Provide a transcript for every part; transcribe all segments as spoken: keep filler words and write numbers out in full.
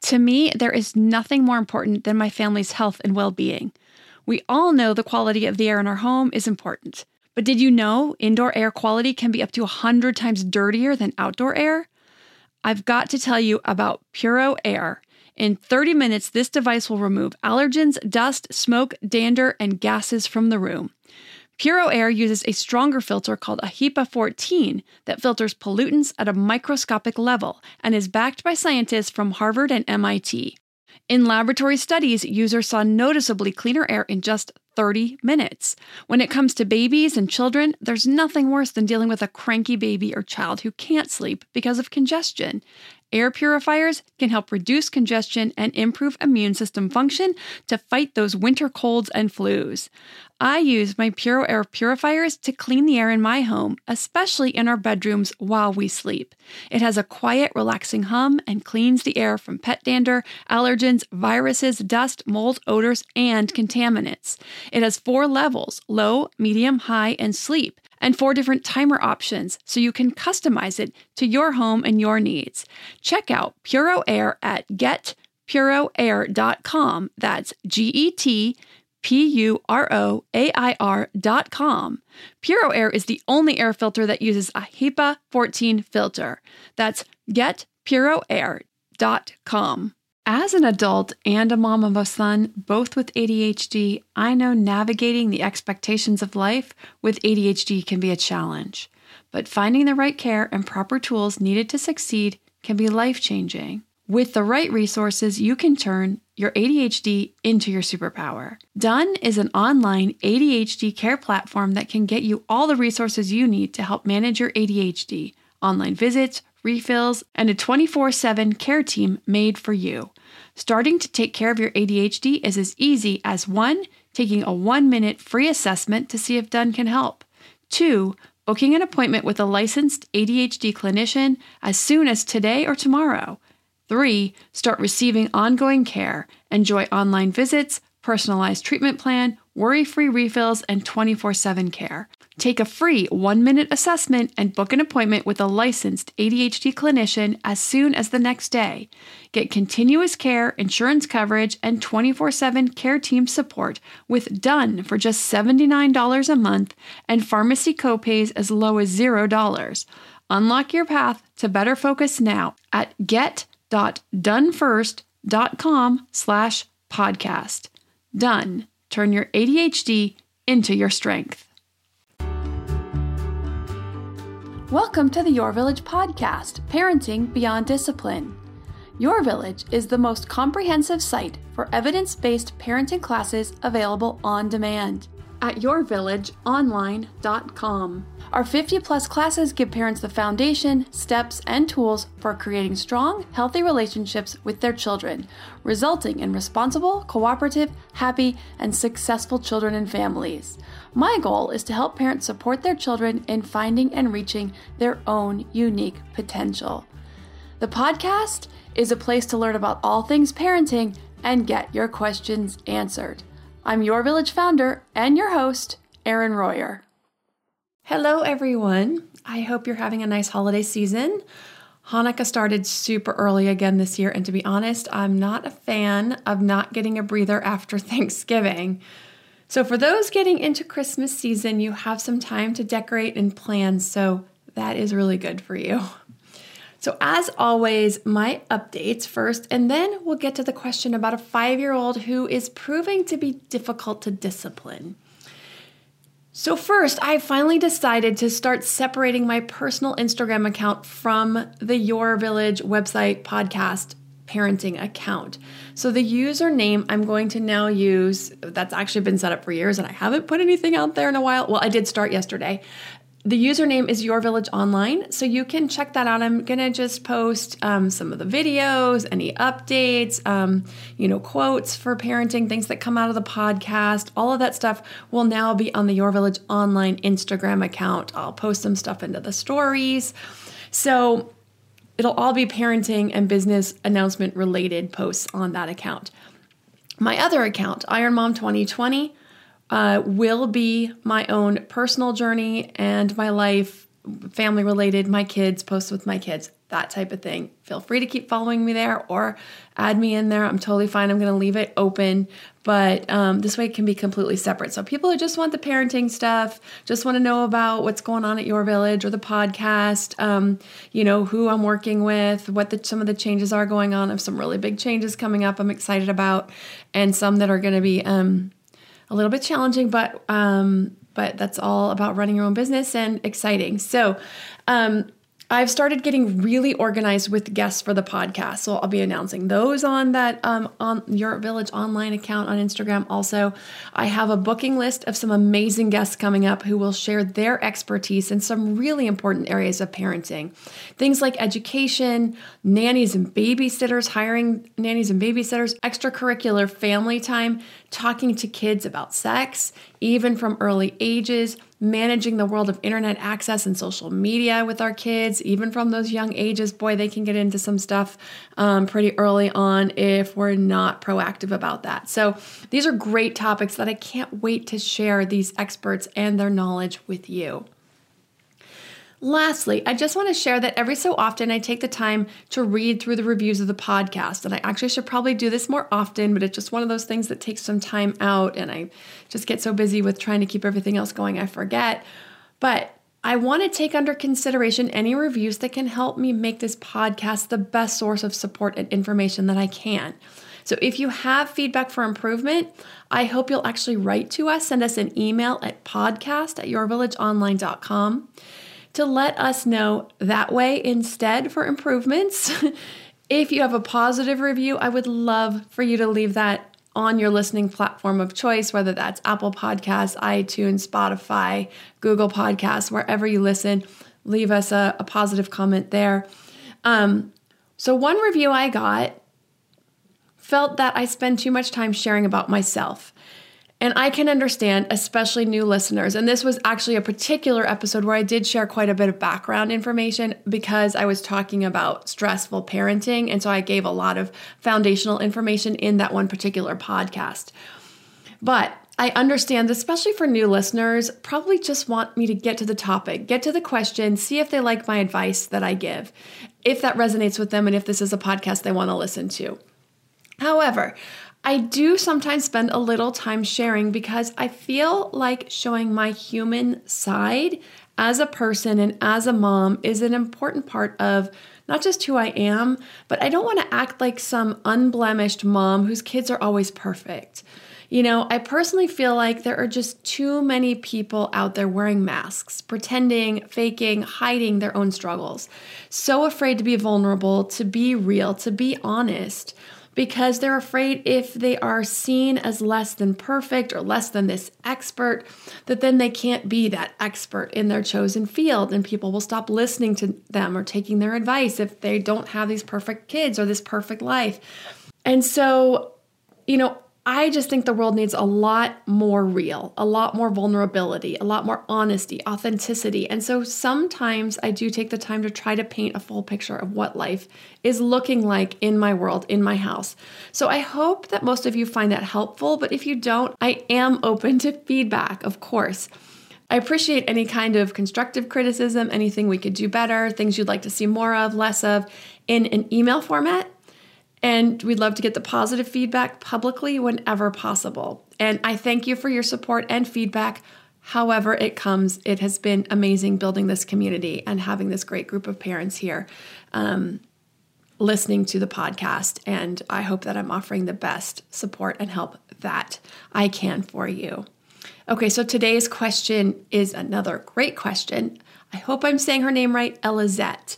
To me, there is nothing more important than my family's health and well-being. We all know the quality of the air in our home is important. But did you know indoor air quality can be up to one hundred times dirtier than outdoor air? I've got to tell you about Puro Air. In thirty minutes, this device will remove allergens, dust, smoke, dander, and gases from the room. Puro Air uses a stronger filter called a HEPA fourteen that filters pollutants at a microscopic level and is backed by scientists from Harvard and M I T. In laboratory studies, users saw noticeably cleaner air in just thirty minutes. When it comes to babies and children, there's nothing worse than dealing with a cranky baby or child who can't sleep because of congestion. Air purifiers can help reduce congestion and improve immune system function to fight those winter colds and flus. I use my Puro Air purifiers to clean the air in my home, especially in our bedrooms while we sleep. It has a quiet, relaxing hum and cleans the air from pet dander, allergens, viruses, dust, mold, odors, and contaminants. It has four levels: low, medium, high, and sleep, and four different timer options, so you can customize it to your home and your needs. Check out Puro Air at get puro air dot com. That's G E T P U R O A I R dot com. Puro Air is the only air filter that uses a HEPA fourteen filter. That's get puro air dot com. As an adult and a mom of a son, both with A D H D, I know navigating the expectations of life with A D H D can be a challenge. But finding the right care and proper tools needed to succeed can be life-changing. With the right resources, you can turn your A D H D into your superpower. Done is an online A D H D care platform that can get you all the resources you need to help manage your A D H D, online visits, refills, and a twenty-four seven care team made for you. Starting to take care of your A D H D is as easy as one, taking a one-minute free assessment to see if Done can help. Two, booking an appointment with a licensed A D H D clinician as soon as today or tomorrow. Three, start receiving ongoing care. Enjoy online visits, personalized treatment plan, worry-free refills, and twenty-four seven care. Take a free one-minute assessment and book an appointment with a licensed A D H D clinician as soon as the next day. Get continuous care, insurance coverage, and twenty-four seven care team support with Done for just seventy-nine dollars a month and pharmacy copays as low as zero dollars. Unlock your path to better focus now at get.donefirst.com slash podcast. Done. Turn your A D H D into your strength. Welcome to the Your Village podcast, Parenting Beyond Discipline. Your Village is the most comprehensive site for evidence-based parenting classes available on demand at your village online dot com. Our fifty plus classes give parents the foundation, steps, and tools for creating strong, healthy relationships with their children, resulting in responsible, cooperative, happy, and successful children and families. My goal is to help parents support their children in finding and reaching their own unique potential. The podcast is a place to learn about all things parenting and get your questions answered. I'm Your Village founder and your host, Erin Royer. Hello, everyone. I hope you're having a nice holiday season. Hanukkah started super early again this year, and to be honest, I'm not a fan of not getting a breather after Thanksgiving. So for those getting into Christmas season, you have some time to decorate and plan, so that is really good for you. So as always, my updates first, and then we'll get to the question about a five-year-old who is proving to be difficult to discipline. So first, I finally decided to start separating my personal Instagram account from the Your Village website podcast parenting account. So the username I'm going to now use, that's actually been set up for years and I haven't put anything out there in a while. Well, I did start yesterday. The username is Your Village Online, so you can check that out. I'm going to just post um, some of the videos, any updates, um, you know, quotes for parenting, things that come out of the podcast. All of that stuff will now be on the Your Village Online Instagram account. I'll post some stuff into the stories. So it'll all be parenting and business announcement related posts on that account. My other account, Iron Mom twenty twenty, Uh, will be my own personal journey and my life, family related, my kids, posts with my kids, that type of thing. Feel free to keep following me there or add me in there. I'm totally fine. I'm going to leave it open, but um, this way it can be completely separate. So people who just want the parenting stuff, just want to know about what's going on at Your Village or the podcast, um, you know, who I'm working with, what the, some of the changes are going on. I have some really big changes coming up I'm excited about, and some that are going to be um, a little bit challenging, but um, but that's all about running your own business and exciting. So um, I've started getting really organized with guests for the podcast. So I'll be announcing those on that um, on Your Village online account on Instagram. Also, I have a booking list of some amazing guests coming up who will share their expertise in some really important areas of parenting. Things like education, nannies and babysitters, hiring nannies and babysitters, extracurricular family time, talking to kids about sex, even from early ages, managing the world of internet access and social media with our kids, even from those young ages. Boy, they can get into some stuff um, pretty early on if we're not proactive about that. So these are great topics that I can't wait to share these experts and their knowledge with you. Lastly, I just want to share that every so often I take the time to read through the reviews of the podcast. And I actually should probably do this more often, but it's just one of those things that takes some time out. And I just get so busy with trying to keep everything else going, I forget. But I want to take under consideration any reviews that can help me make this podcast the best source of support and information that I can. So if you have feedback for improvement, I hope you'll actually write to us, send us an email at podcast at your village online dot com. to let us know that way instead for improvements. If you have a positive review, I would love for you to leave that on your listening platform of choice, whether that's Apple Podcasts, iTunes, Spotify, Google Podcasts, wherever you listen. Leave us a, a positive comment there. Um, so one review I got felt that I spend too much time sharing about myself. And I can understand, especially new listeners. And this was actually a particular episode where I did share quite a bit of background information because I was talking about stressful parenting. And so I gave a lot of foundational information in that one particular podcast. But I understand, especially for new listeners, probably just want me to get to the topic, get to the question, see if they like my advice that I give, if that resonates with them, and if this is a podcast they want to listen to. However, I do sometimes spend a little time sharing because I feel like showing my human side as a person and as a mom is an important part of not just who I am, but I don't want to act like some unblemished mom whose kids are always perfect. You know, I personally feel like there are just too many people out there wearing masks, pretending, faking, hiding their own struggles, so afraid to be vulnerable, to be real, to be honest, because they're afraid if they are seen as less than perfect or less than this expert, that then they can't be that expert in their chosen field and people will stop listening to them or taking their advice if they don't have these perfect kids or this perfect life. And so, you know, I just think the world needs a lot more real, a lot more vulnerability, a lot more honesty, authenticity. And so sometimes I do take the time to try to paint a full picture of what life is looking like in my world, in my house. So I hope that most of you find that helpful. But if you don't, I am open to feedback, of course. I appreciate any kind of constructive criticism, anything we could do better, things you'd like to see more of, less of, in an email format. And we'd love to get the positive feedback publicly whenever possible. And I thank you for your support and feedback. However it comes, it has been amazing building this community and having this great group of parents here um, listening to the podcast. And I hope that I'm offering the best support and help that I can for you. Okay, so today's question is another great question. I hope I'm saying her name right, Elizette.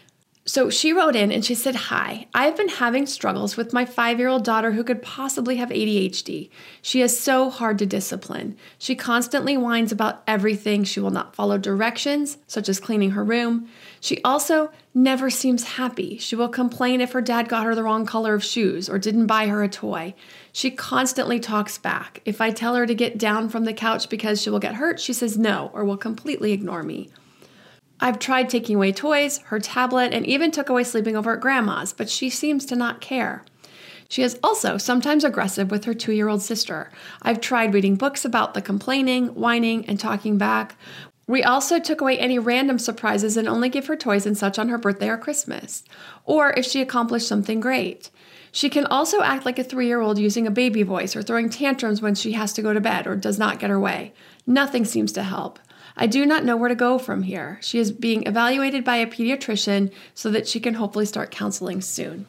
So she wrote in and she said, "Hi, I've been having struggles with my five-year-old daughter who could possibly have A D H D. She is so hard to discipline. She constantly whines about everything. She will not follow directions, such as cleaning her room. She also never seems happy. She will complain if her dad got her the wrong color of shoes or didn't buy her a toy. She constantly talks back. If I tell her to get down from the couch because she will get hurt, she says no or will completely ignore me. I've tried taking away toys, her tablet, and even took away sleeping over at grandma's, but she seems to not care. She is also sometimes aggressive with her two-year-old sister. I've tried reading books about the complaining, whining, and talking back. We also took away any random surprises and only give her toys and such on her birthday or Christmas, or if she accomplished something great. She can also act like a three-year-old using a baby voice or throwing tantrums when she has to go to bed or does not get her way. Nothing seems to help. I do not know where to go from here. She is being evaluated by a pediatrician so that she can hopefully start counseling soon.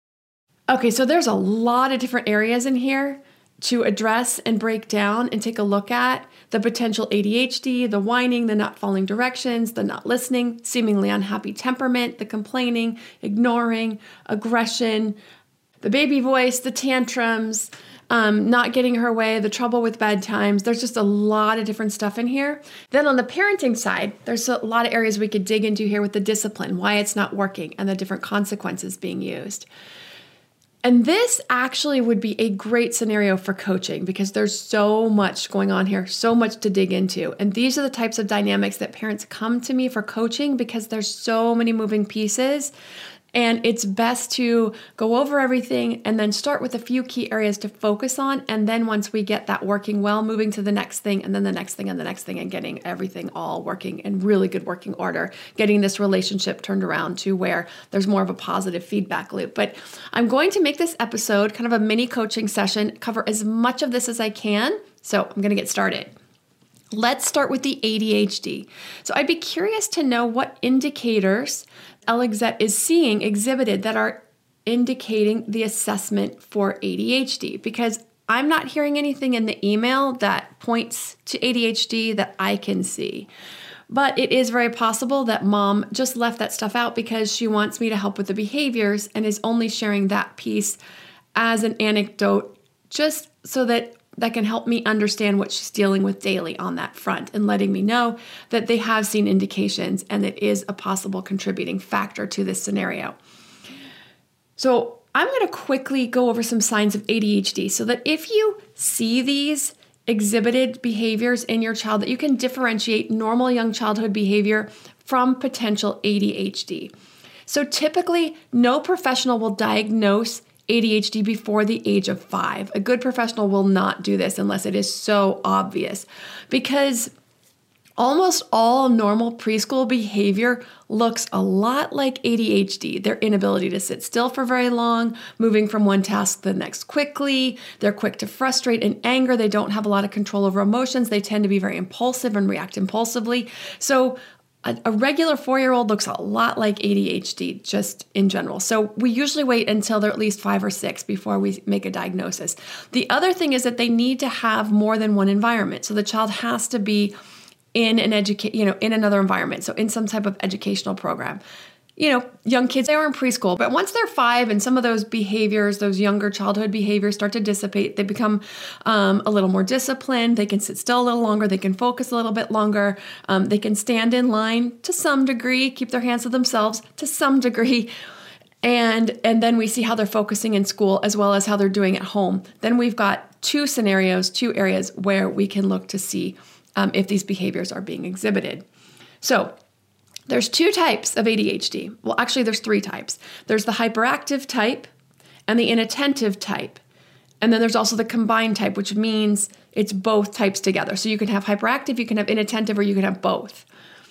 Okay, so there's a lot of different areas in here to address and break down and take a look at. The potential A D H D, the whining, the not following directions, the not listening, seemingly unhappy temperament, the complaining, ignoring, aggression, the baby voice, the tantrums, um, not getting her way, the trouble with bedtimes. There's just a lot of different stuff in here. Then on the parenting side, there's a lot of areas we could dig into here with the discipline, why it's not working, and the different consequences being used. And this actually would be a great scenario for coaching because there's so much going on here, so much to dig into. And these are the types of dynamics that parents come to me for coaching because there's so many moving pieces. And it's best to go over everything and then start with a few key areas to focus on. And then once we get that working well, moving to the next thing and then the next thing and the next thing and getting everything all working in really good working order, getting this relationship turned around to where there's more of a positive feedback loop. But I'm going to make this episode kind of a mini coaching session, cover as much of this as I can. So I'm going to get started. Let's start with the A D H D. So I'd be curious to know what indicators Elixet is seeing exhibited that are indicating the assessment for A D H D, because I'm not hearing anything in the email that points to A D H D that I can see. But it is very possible that mom just left that stuff out because she wants me to help with the behaviors and is only sharing that piece as an anecdote just so that that can help me understand what she's dealing with daily on that front and letting me know that they have seen indications and it is a possible contributing factor to this scenario. So I'm going to quickly go over some signs of A D H D so that if you see these exhibited behaviors in your child, that you can differentiate normal young childhood behavior from potential A D H D. So typically, no professional will diagnose A D H D before the age of five. A good professional will not do this unless it is so obvious, because almost all normal preschool behavior looks a lot like A D H D. Their inability to sit still for very long, moving from one task to the next quickly. They're quick to frustrate and anger. They don't have a lot of control over emotions. They tend to be very impulsive and react impulsively. So A, a regular four-year-old looks a lot like A D H D just in general. So we usually wait until they're at least five or six before we make a diagnosis. The other thing is that they need to have more than one environment. So the child has to be in an educate, you know, in another environment. So in some type of educational program. You know, young kids, they are in preschool, but once they're five and some of those behaviors, those younger childhood behaviors start to dissipate, they become um, a little more disciplined. They can sit still a little longer. They can focus a little bit longer. Um, they can stand in line to some degree, keep their hands to themselves to some degree. And, and then we see how they're focusing in school as well as how they're doing at home. Then we've got two scenarios, two areas where we can look to see um, if these behaviors are being exhibited. So there's two types of A D H D. Well, actually, there's three types. There's the hyperactive type and the inattentive type. And then there's also the combined type, which means it's both types together. So you can have hyperactive, you can have inattentive, or you can have both.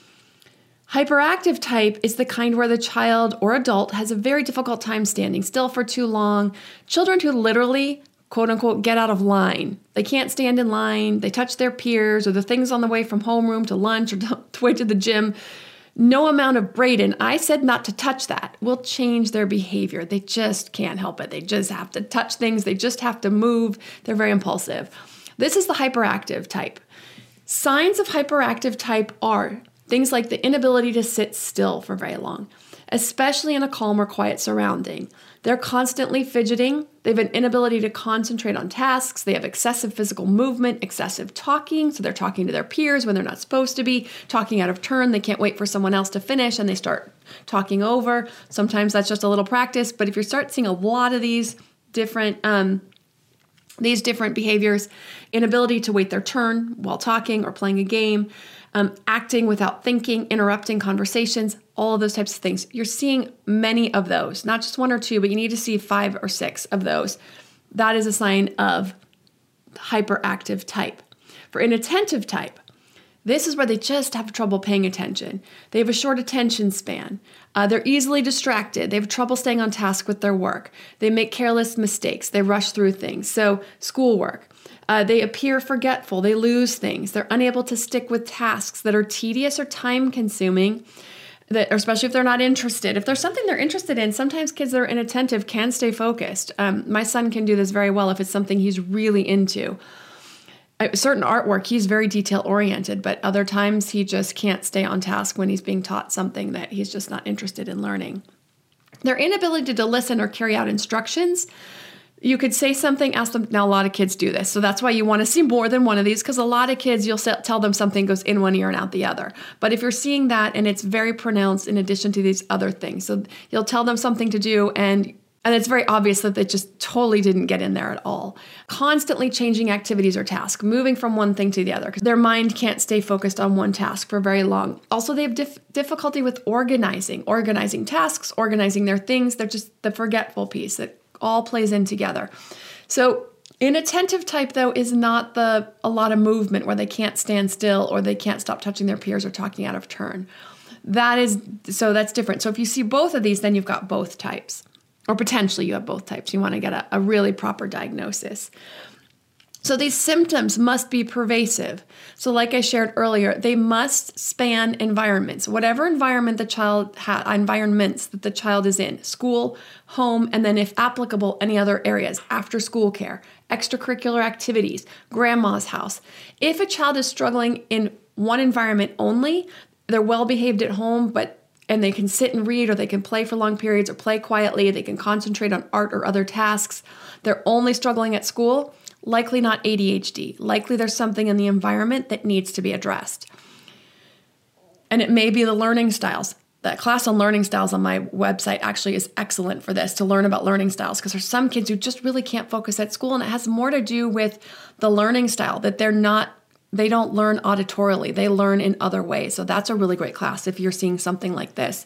Hyperactive type is the kind where the child or adult has a very difficult time standing still for too long. Children who literally, quote unquote, get out of line. They can't stand in line. They touch their peers or the things on the way from homeroom to lunch or the way to the gym. No amount of Braden, I said not to touch that, will change their behavior. They just can't help it. They just have to touch things. They just have to move. They're very impulsive. This is the hyperactive type. Signs of hyperactive type are things like the inability to sit still for very long, especially in a calm or quiet surrounding. They're constantly fidgeting. They have an inability to concentrate on tasks. They have excessive physical movement, excessive talking. So they're talking to their peers when they're not supposed to be, talking out of turn. They can't wait for someone else to finish and they start talking over. Sometimes that's just a little practice. But if you start seeing a lot of these different um, these different behaviors, inability to wait their turn while talking or playing a game, um, acting without thinking, interrupting conversations, all of those types of things. You're seeing many of those, not just one or two, but you need to see five or six of those. That is a sign of hyperactive type. For inattentive type, This is where they just have trouble paying attention. They have a short attention span. Uh, they're easily distracted. They have trouble staying on task with their work. They make careless mistakes. They rush through things. So schoolwork. Uh, they appear forgetful. They lose things. They're unable to stick with tasks that are tedious or time-consuming, that, especially if they're not interested. If there's something they're interested in, sometimes kids that are inattentive can stay focused. Um, my son can do this very well if it's something he's really into. A certain artwork, he's very detail-oriented, but other times he just can't stay on task when he's being taught something that he's just not interested in learning. Their inability to listen or carry out instructions. You could say something, ask them. Now, a lot of kids do this. So that's why you want to see more than one of these, because a lot of kids, you'll tell them something goes in one ear and out the other. But if you're seeing that and it's very pronounced in addition to these other things, so you'll tell them something to do and And it's very obvious that they just totally didn't get in there at all. Constantly changing activities or tasks, moving from one thing to the other, because their mind can't stay focused on one task for very long. Also, they have dif- difficulty with organizing, organizing tasks, organizing their things. They're just the forgetful piece that all plays in together. So inattentive type, though, is not the a lot of movement where they can't stand still or they can't stop touching their peers or talking out of turn. That is, so that's different. So if you see both of these, then you've got both types. Or potentially you have both types. You want to get a, a really proper diagnosis. So these symptoms must be pervasive. So like I shared earlier, they must span environments. Whatever environment the child ha- environments that the child is in, school, home, and then if applicable, any other areas, after school care, extracurricular activities, grandma's house. If a child is struggling in one environment only, they're well behaved at home, but and they can sit and read, or they can play for long periods, or play quietly, they can concentrate on art or other tasks. They're only struggling at school, likely not A D H D. Likely there's something in the environment that needs to be addressed. And it may be the learning styles. That class on learning styles on my website actually is excellent for this, to learn about learning styles, because there's some kids who just really can't focus at school, and it has more to do with the learning style, that they're not They don't learn auditorily. They learn in other ways. So that's a really great class if you're seeing something like this.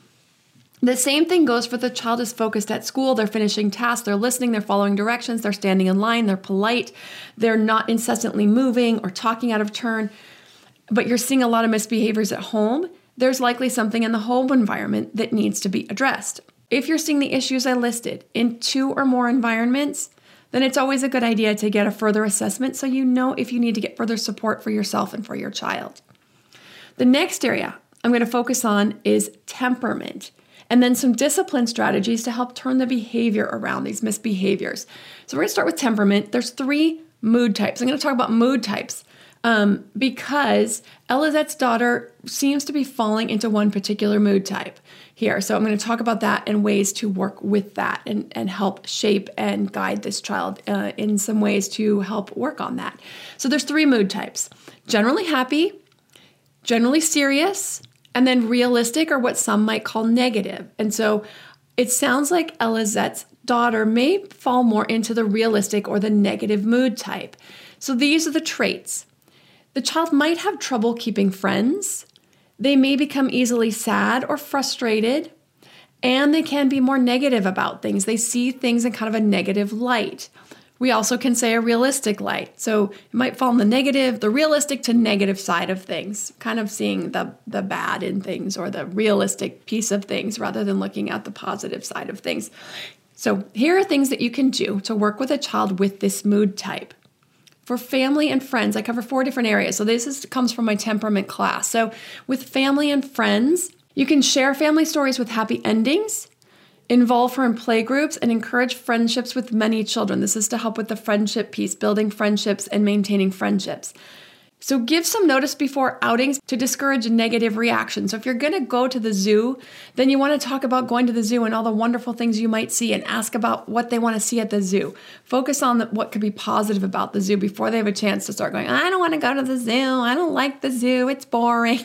The same thing goes for the child is focused at school. They're finishing tasks. They're listening. They're following directions. They're standing in line. They're polite. They're not incessantly moving or talking out of turn. But you're seeing a lot of misbehaviors at home. There's likely something in the home environment that needs to be addressed. If you're seeing the issues I listed in two or more environments, then it's always a good idea to get a further assessment so you know if you need to get further support for yourself and for your child. The next area I'm going to focus on is temperament, and then some discipline strategies to help turn the behavior around, these misbehaviors. So we're going to start with temperament. There's three mood types. I'm going to talk about mood types um, because Elizette's daughter seems to be falling into one particular mood type here. So I'm going to talk about that and ways to work with that and, and help shape and guide this child uh, in some ways to help work on that. So there's three mood types: generally happy, generally serious, and then realistic, or what some might call negative. And so it sounds like Elizette's daughter may fall more into the realistic or the negative mood type. So these are the traits. The child might have trouble keeping friends. They may become easily sad or frustrated, and they can be more negative about things. They see things in kind of a negative light. We also can say a realistic light. So it might fall in the negative, the realistic to negative side of things, kind of seeing the, the bad in things or the realistic piece of things rather than looking at the positive side of things. So here are things that you can do to work with a child with this mood type. For family and friends, I cover four different areas. So this is, comes from my temperament class. So with family and friends, you can share family stories with happy endings, involve her in play groups, and encourage friendships with many children. This is to help with the friendship piece, building friendships and maintaining friendships. So give some notice before outings to discourage negative reactions. So if you're going to go to the zoo, then you want to talk about going to the zoo and all the wonderful things you might see, and ask about what they want to see at the zoo. Focus on the, what could be positive about the zoo before they have a chance to start going, I don't want to go to the zoo. I don't like the zoo. It's boring.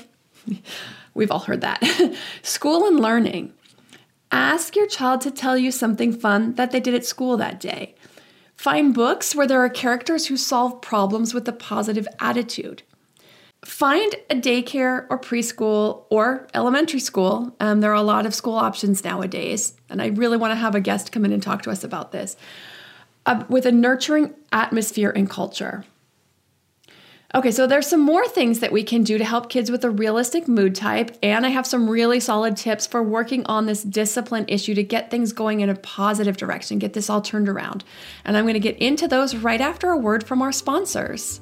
We've all heard that. School and learning. Ask your child to tell you something fun that they did at school that day. Find books where there are characters who solve problems with a positive attitude. Find a daycare or preschool or elementary school. Um, there are a lot of school options nowadays, and I really want to have a guest come in and talk to us about this, uh, with a nurturing atmosphere and culture. Okay, so there's some more things that we can do to help kids with a realistic mood type, and I have some really solid tips for working on this discipline issue to get things going in a positive direction, get this all turned around. And I'm going to get into those right after a word from our sponsors.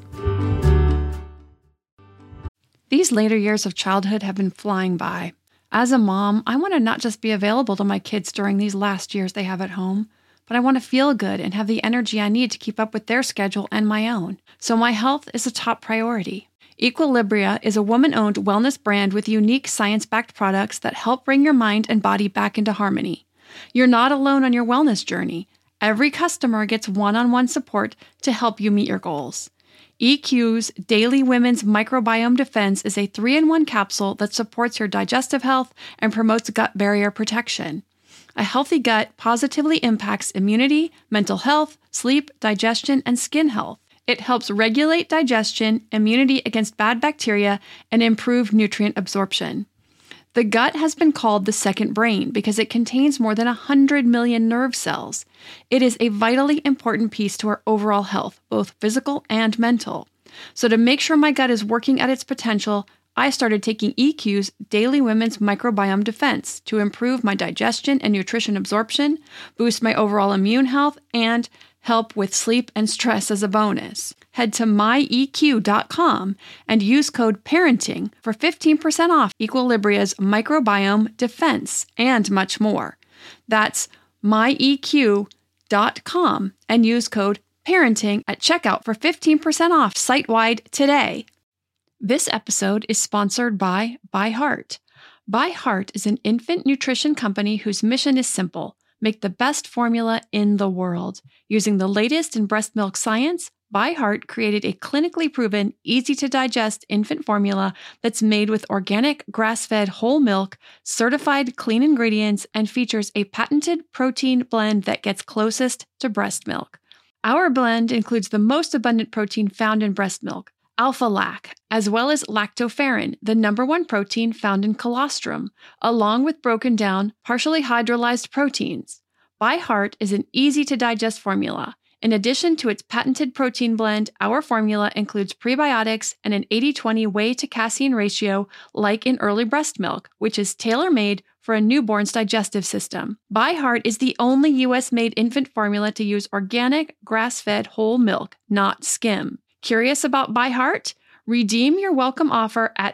These later years of childhood have been flying by. As a mom, I want to not just be available to my kids during these last years they have at home, but I want to feel good and have the energy I need to keep up with their schedule and my own. So my health is a top priority. Equilibria is a woman-owned wellness brand with unique science-backed products that help bring your mind and body back into harmony. You're not alone on your wellness journey. Every customer gets one-on-one support to help you meet your goals. E Q's Daily Women's Microbiome Defense is a three-in-one capsule that supports your digestive health and promotes gut barrier protection. A healthy gut positively impacts immunity, mental health, sleep, digestion, and skin health. It helps regulate digestion, immunity against bad bacteria, and improve nutrient absorption. The gut has been called the second brain because it contains more than one hundred million nerve cells. It is a vitally important piece to our overall health, both physical and mental. So to make sure my gut is working at its potential, I started taking E Q's Daily Women's Microbiome Defense to improve my digestion and nutrition absorption, boost my overall immune health, and help with sleep and stress as a bonus. Head to my E Q dot com and use code PARENTING for fifteen percent off Equilibria's Microbiome Defense and much more. That's my E Q dot com and use code PARENTING at checkout for fifteen percent off site-wide today. This episode is sponsored by ByHeart. ByHeart is an infant nutrition company whose mission is simple: make the best formula in the world. Using the latest in breast milk science, ByHeart created a clinically proven, easy-to-digest infant formula that's made with organic, grass-fed whole milk, certified clean ingredients, and features a patented protein blend that gets closest to breast milk. Our blend includes the most abundant protein found in breast milk, alpha-lac, as well as lactoferrin, the number one protein found in colostrum, along with broken down, partially hydrolyzed proteins. ByHeart is an easy-to-digest formula. In addition to its patented protein blend, our formula includes prebiotics and an eighty twenty whey to casein ratio like in early breast milk, which is tailor-made for a newborn's digestive system. ByHeart is the only U S-made infant formula to use organic, grass-fed whole milk, not skim. Curious about ByHeart? Redeem your welcome offer at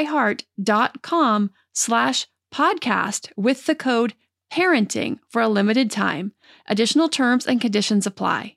byheart.com slash podcast with the code PARENTING for a limited time. Additional terms and conditions apply.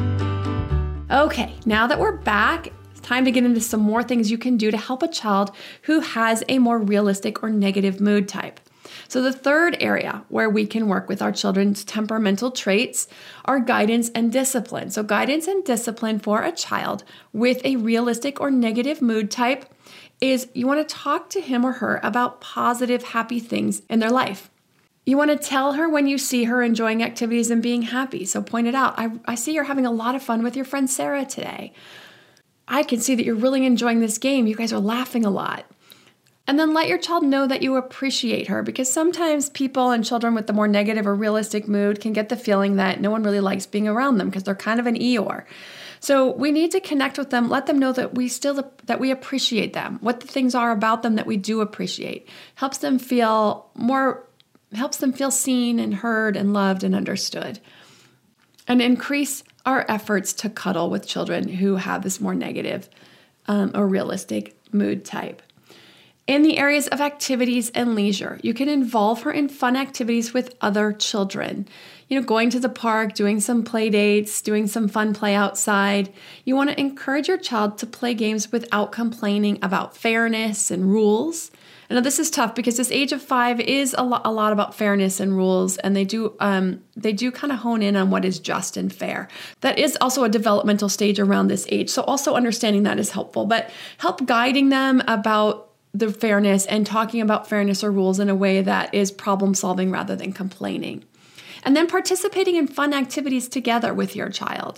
Okay, now that we're back, it's time to get into some more things you can do to help a child who has a more realistic or negative mood type. So the third area where we can work with our children's temperamental traits are guidance and discipline. So guidance and discipline for a child with a realistic or negative mood type is you want to talk to him or her about positive, happy things in their life. You want to tell her when you see her enjoying activities and being happy. So point it out. I, I see you're having a lot of fun with your friend Sarah today. I can see that you're really enjoying this game. You guys are laughing a lot. And then let your child know that you appreciate her, because sometimes people and children with the more negative or realistic mood can get the feeling that no one really likes being around them because they're kind of an Eeyore. So we need to connect with them, let them know that we still that we appreciate them, what the things are about them that we do appreciate. Helps them feel more helps them feel seen and heard and loved and understood. And increase our efforts to cuddle with children who have this more negative um, or realistic mood type. In the areas of activities and leisure, you can involve her in fun activities with other children. You know, going to the park, doing some play dates, doing some fun play outside. You want to encourage your child to play games without complaining about fairness and rules. I know this is tough because this age of five is a lot, a lot about fairness and rules, and they do um, they do kind of hone in on what is just and fair. That is also a developmental stage around this age, so also understanding that is helpful. But help guiding them about the fairness and talking about fairness or rules in a way that is problem solving rather than complaining. And then participating in fun activities together with your child.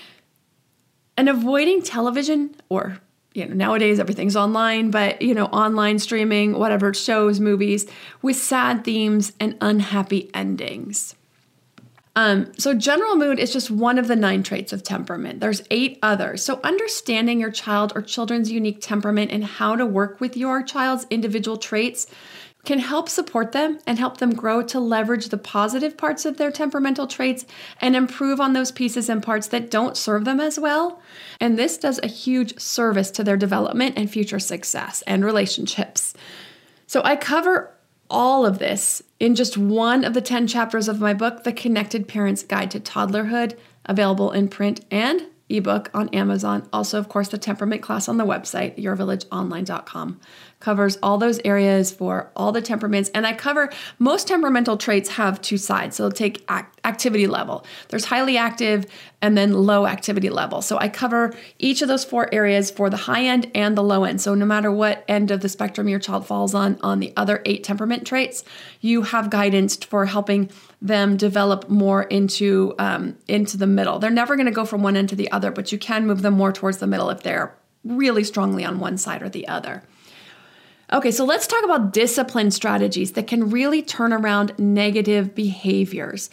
And avoiding television or, you know, nowadays everything's online, but, you know, online streaming, whatever, shows, movies with sad themes and unhappy endings. Um, so general mood is just one of the nine traits of temperament. There's eight others. So understanding your child or children's unique temperament and how to work with your child's individual traits can help support them and help them grow to leverage the positive parts of their temperamental traits and improve on those pieces and parts that don't serve them as well. And this does a huge service to their development and future success and relationships. So I cover all of this in just one of the ten chapters of my book, The Connected Parent's Guide to Toddlerhood, available in print and ebook on Amazon. Also, of course, the temperament class on the website, your village online dot com, covers all those areas for all the temperaments. And I cover most temperamental traits have two sides. So take act- activity level. There's highly active and then low activity level. So I cover each of those four areas for the high end and the low end. So no matter what end of the spectrum your child falls on, on the other eight temperament traits, you have guidance for helping them develop more into um, into the middle. They're never going to go from one end to the other, but you can move them more towards the middle if they're really strongly on one side or the other. Okay, so let's talk about discipline strategies that can really turn around negative behaviors.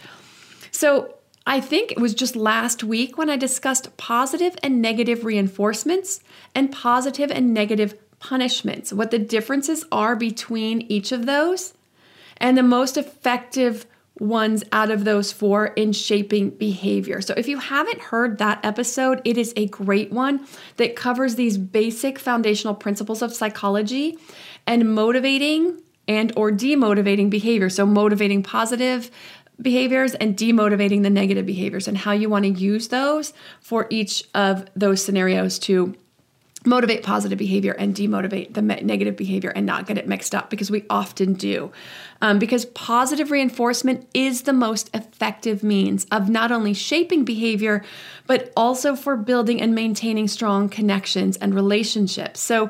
So I think it was just last week when I discussed positive and negative reinforcements and positive and negative punishments, what the differences are between each of those, and the most effective ones out of those four in shaping behavior. So if you haven't heard that episode, it is a great one that covers these basic foundational principles of psychology and motivating and or demotivating behavior. So motivating positive behaviors and demotivating the negative behaviors and how you want to use those for each of those scenarios to motivate positive behavior and demotivate the negative behavior and not get it mixed up, because we often do. Um, because positive reinforcement is the most effective means of not only shaping behavior, but also for building and maintaining strong connections and relationships. So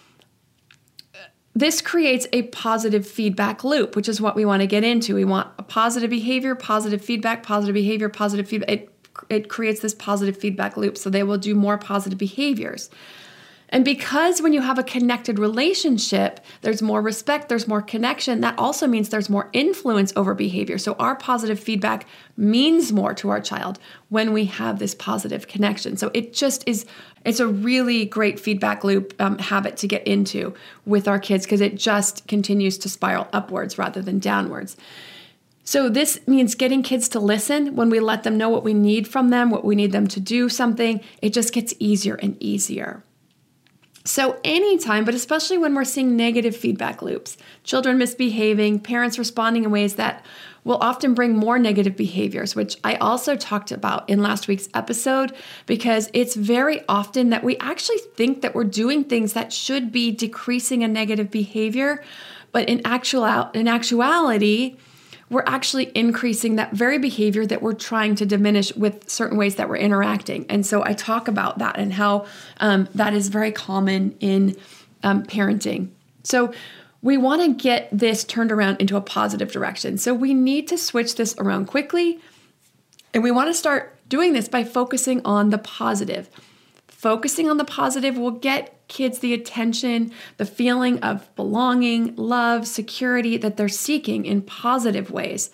this creates a positive feedback loop, which is what we want to get into. We want a positive behavior, positive feedback, positive behavior, positive feedback. It, it creates this positive feedback loop, so they will do more positive behaviors. And because when you have a connected relationship, there's more respect, there's more connection, that also means there's more influence over behavior. So our positive feedback means more to our child when we have this positive connection. So it just is, it's a really great feedback loop um, habit to get into with our kids, because it just continues to spiral upwards rather than downwards. So this means getting kids to listen when we let them know what we need from them, what we need them to do something. It just gets easier and easier. So anytime, but especially when we're seeing negative feedback loops, children misbehaving, parents responding in ways that will often bring more negative behaviors, which I also talked about in last week's episode, because it's very often that we actually think that we're doing things that should be decreasing a negative behavior, but in actual in actuality, we're actually increasing that very behavior that we're trying to diminish with certain ways that we're interacting. And so I talk about that and how um, that is very common in um, parenting. So we want to get this turned around into a positive direction. So we need to switch this around quickly. And we want to start doing this by focusing on the positive. Focusing on the positive will get kids the attention, the feeling of belonging, love, security that they're seeking in positive ways.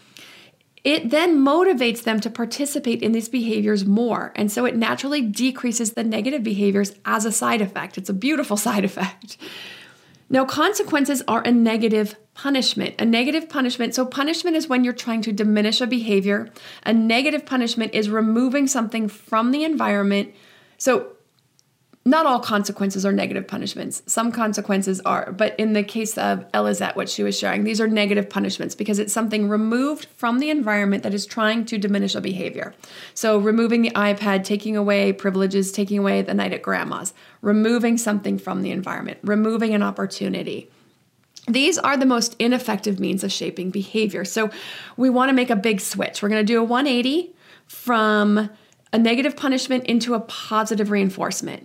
It then motivates them to participate in these behaviors more. And so it naturally decreases the negative behaviors as a side effect. It's a beautiful side effect. Now, consequences are a negative punishment. A negative punishment, so punishment is when you're trying to diminish a behavior. A negative punishment is removing something from the environment. So not all consequences are negative punishments. Some consequences are, but in the case of Elizette, what she was sharing, these are negative punishments because it's something removed from the environment that is trying to diminish a behavior. So removing the iPad, taking away privileges, taking away the night at grandma's, removing something from the environment, removing an opportunity. These are the most ineffective means of shaping behavior. So we want to make a big switch. We're going to do a one eighty from a negative punishment into a positive reinforcement,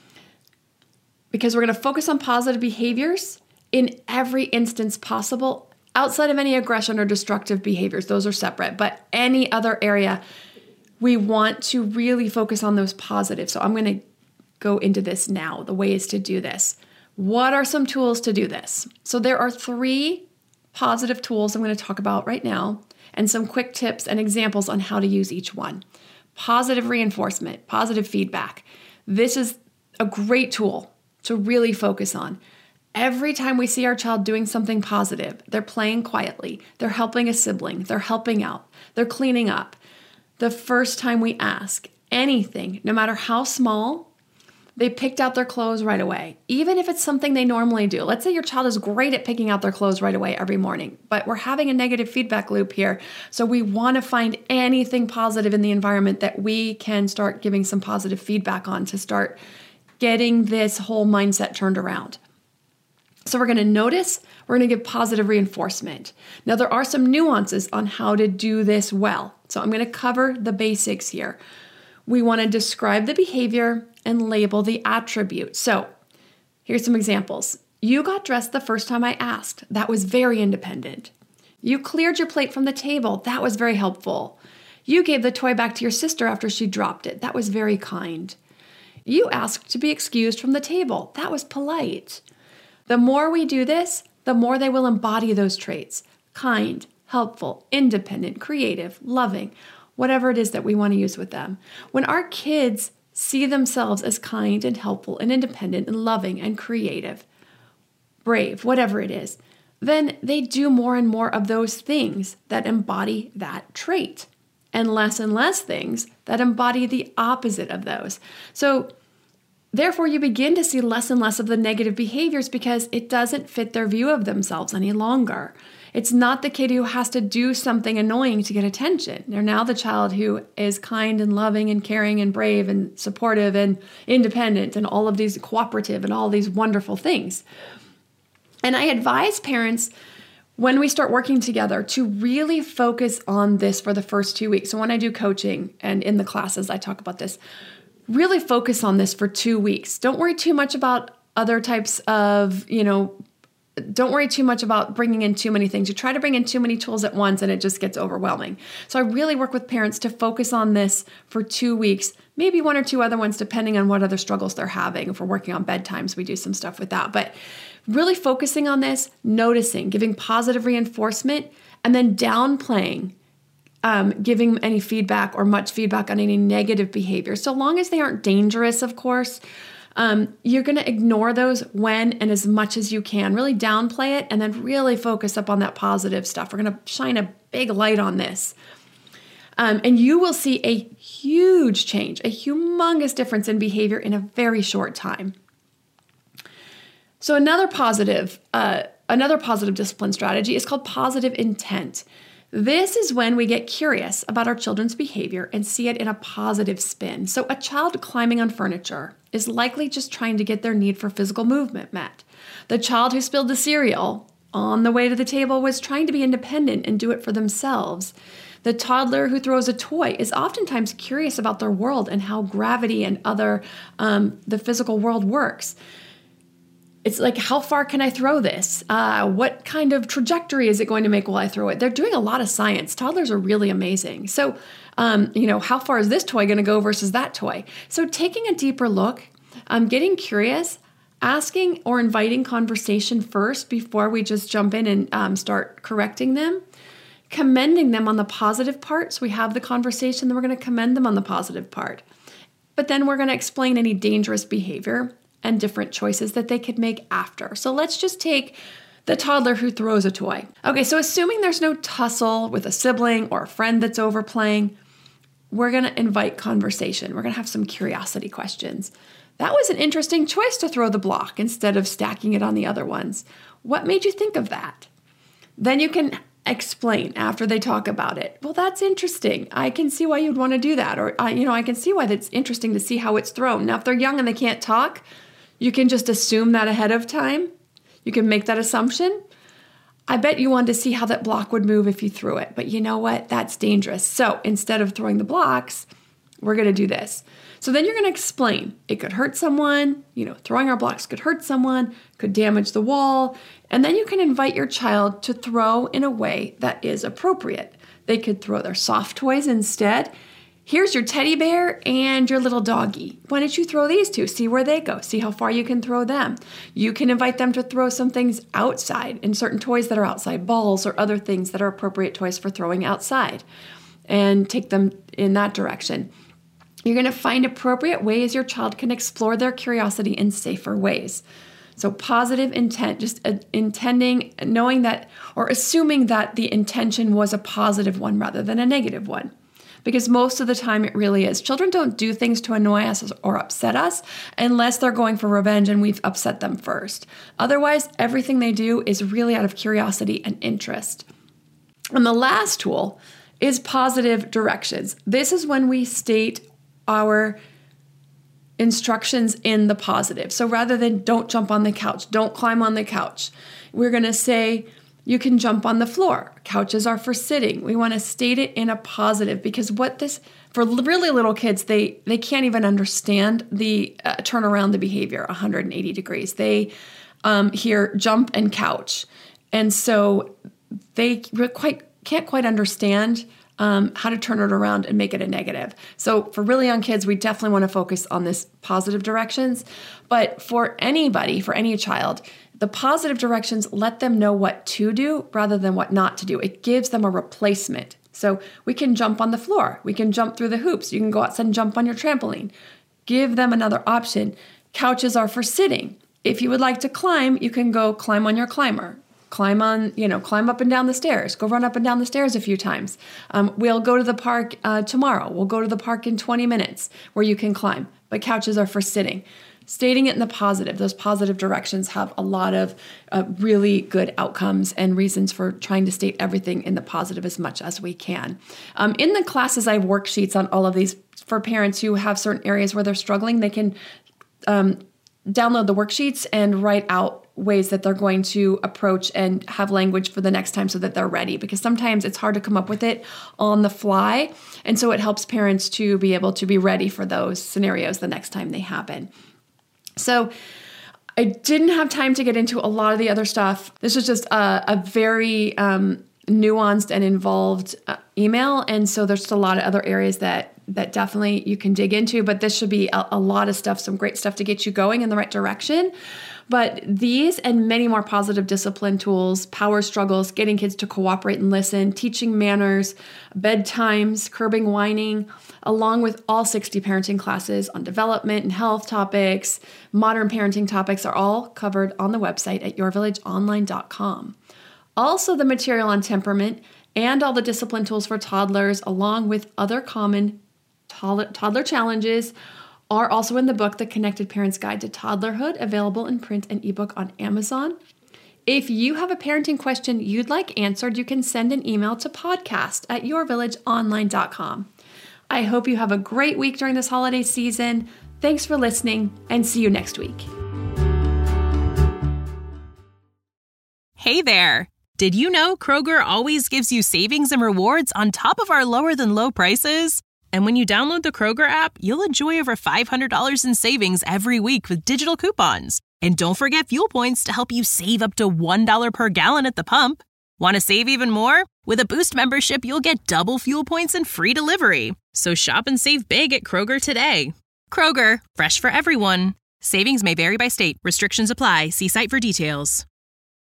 because we're going to focus on positive behaviors in every instance possible outside of any aggression or destructive behaviors. Those are separate, but any other area, we want to really focus on those positives. So I'm going to go into this now, the ways to do this. What are some tools to do this? So there are three positive tools I'm going to talk about right now. and some quick tips and examples on how to use each one. Positive reinforcement, positive feedback. This is a great tool to really focus on. Every time we see our child doing something positive, they're playing quietly, they're helping a sibling, they're helping out, they're cleaning up. The first time we ask anything, no matter how small, they picked out their clothes right away, even if it's something they normally do. Let's say your child is great at picking out their clothes right away every morning, but we're having a negative feedback loop here. So we want to find anything positive in the environment that we can start giving some positive feedback on to start getting this whole mindset turned around. So we're going to notice, we're going to give positive reinforcement. Now, there are some nuances on how to do this well. So I'm going to cover the basics here. We want to describe the behavior and label the attribute. So here's some examples. You got dressed the first time I asked. That was very independent. You cleared your plate from the table. That was very helpful. You gave the toy back to your sister after she dropped it. That was very kind. You asked to be excused from the table. That was polite. The more we do this, the more they will embody those traits. Kind, helpful, independent, creative, loving, whatever it is that we want to use with them. When our kids see themselves as kind and helpful and independent and loving and creative, brave, whatever it is, then they do more and more of those things that embody that trait, and less and less things that embody the opposite of those. So therefore, you begin to see less and less of the negative behaviors because it doesn't fit their view of themselves any longer. It's not the kid who has to do something annoying to get attention. They're now the child who is kind and loving and caring and brave and supportive and independent and all of these cooperative and all these wonderful things. And I advise parents, when we start working together, to really focus on this for the first two weeks. So when I do coaching and in the classes, I talk about this. Really focus on this for two weeks. Don't worry too much about other types of, you know, don't worry too much about bringing in too many things. You try to bring in too many tools at once and it just gets overwhelming. So I really work with parents to focus on this for two weeks, maybe one or two other ones, depending on what other struggles they're having. If we're working on bedtimes, we do some stuff with that. But really focusing on this, noticing, giving positive reinforcement, and then downplaying Um, giving any feedback or much feedback on any negative behavior. So long as they aren't dangerous, of course, um, you're going to ignore those when and as much as you can. Really downplay it and then really focus up on that positive stuff. We're going to shine a big light on this. Um, and you will see a huge change, a humongous difference in behavior in a very short time. So another positive, uh, another positive discipline strategy is called positive intent. This is when we get curious about our children's behavior and see it in a positive spin. So a child climbing on furniture is likely just trying to get their need for physical movement met. The child who spilled the cereal on the way to the table was trying to be independent and do it for themselves. The toddler who throws a toy is oftentimes curious about their world and how gravity and other, um, the physical world works. It's like, how far can I throw this? Uh, what kind of trajectory is it going to make while I throw it? They're doing a lot of science. Toddlers are really amazing. So, um, you know, how far is this toy going to go versus that toy? So taking a deeper look, um, getting curious, asking or inviting conversation first before we just jump in and um, start correcting them, commending them on the positive part. So we have the conversation, then we're going to commend them on the positive part. But then we're going to explain any dangerous behavior and different choices that they could make after. So let's just take the toddler who throws a toy. Okay, so assuming there's no tussle with a sibling or a friend that's overplaying, we're gonna invite conversation. We're gonna have some curiosity questions. That was an interesting choice to throw the block instead of stacking it on the other ones. What made you think of that? Then you can explain after they talk about it. Well, that's interesting. I can see why you'd want to do that. Or, uh, you know, I can see why that's interesting to see how it's thrown. Now, if they're young and they can't talk, you can just assume that ahead of time. You can make that assumption. I bet you wanted to see how that block would move if you threw it. But you know what? That's dangerous. So instead of throwing the blocks, we're going to do this. So then you're going to explain. It could hurt someone. You know, throwing our blocks could hurt someone, could damage the wall. And then you can invite your child to throw in a way that is appropriate. They could throw their soft toys instead. Here's your teddy bear and your little doggy. Why don't you throw these two? See where they go. See how far you can throw them. You can invite them to throw some things outside and certain toys that are outside, balls or other things that are appropriate toys for throwing outside, and take them in that direction. You're going to find appropriate ways your child can explore their curiosity in safer ways. So positive intent, just uh, intending, knowing that, or assuming that the intention was a positive one rather than a negative one. Because most of the time it really is. Children don't do things to annoy us or upset us unless they're going for revenge and we've upset them first. Otherwise, everything they do is really out of curiosity and interest. And the last tool is positive directions. This is when we state our instructions in the positive. So rather than don't jump on the couch, don't climb on the couch, we're going to say, you can jump on the floor. Couches are for sitting. We want to state it in a positive, because what this, for really little kids, they they can't even understand the uh, turn around the behavior one hundred eighty degrees. They um, hear jump and couch. And so they quite can't quite understand um, how to turn it around and make it a negative. So for really young kids, we definitely want to focus on this positive directions. But for anybody, for any child, the positive directions let them know what to do rather than what not to do. It gives them a replacement. So we can jump on the floor. We can jump through the hoops. You can go outside and jump on your trampoline. Give them another option. Couches are for sitting. If you would like to climb, you can go climb on your climber. Climb on, you know, climb up and down the stairs. Go run up and down the stairs a few times. Um, we'll go to the park uh, tomorrow. We'll go to the park in twenty minutes where you can climb. But couches are for sitting. Stating it in the positive, those positive directions have a lot of uh, really good outcomes and reasons for trying to state everything in the positive as much as we can. Um, in the classes, I have worksheets on all of these for parents who have certain areas where they're struggling. They can um, download the worksheets and write out ways that they're going to approach and have language for the next time so that they're ready, because sometimes it's hard to come up with it on the fly. And so it helps parents to be able to be ready for those scenarios the next time they happen. So I didn't have time to get into a lot of the other stuff. This was just a, a very um, nuanced and involved uh, email. And so there's just a lot of other areas that that definitely you can dig into. But this should be a, a lot of stuff, some great stuff to get you going in the right direction. But these and many more positive discipline tools, power struggles, getting kids to cooperate and listen, teaching manners, bedtimes, curbing whining, along with all sixty parenting classes on development and health topics, modern parenting topics, are all covered on the website at your village online dot com. Also, the material on temperament and all the discipline tools for toddlers, along with other common toddler challenges, are also in the book, The Connected Parent's Guide to Toddlerhood, available in print and ebook on Amazon. If you have a parenting question you'd like answered, you can send an email to podcast at your village online dot com. I hope you have a great week during this holiday season. Thanks for listening, and see you next week. Hey there! Did you know Kroger always gives you savings and rewards on top of our lower than low prices? And when you download the Kroger app, you'll enjoy over five hundred dollars in savings every week with digital coupons. And don't forget fuel points to help you save up to one dollar per gallon at the pump. Want to save even more? With a Boost membership, you'll get double fuel points and free delivery. So shop and save big at Kroger today. Kroger, fresh for everyone. Savings may vary by state. Restrictions apply. See site for details.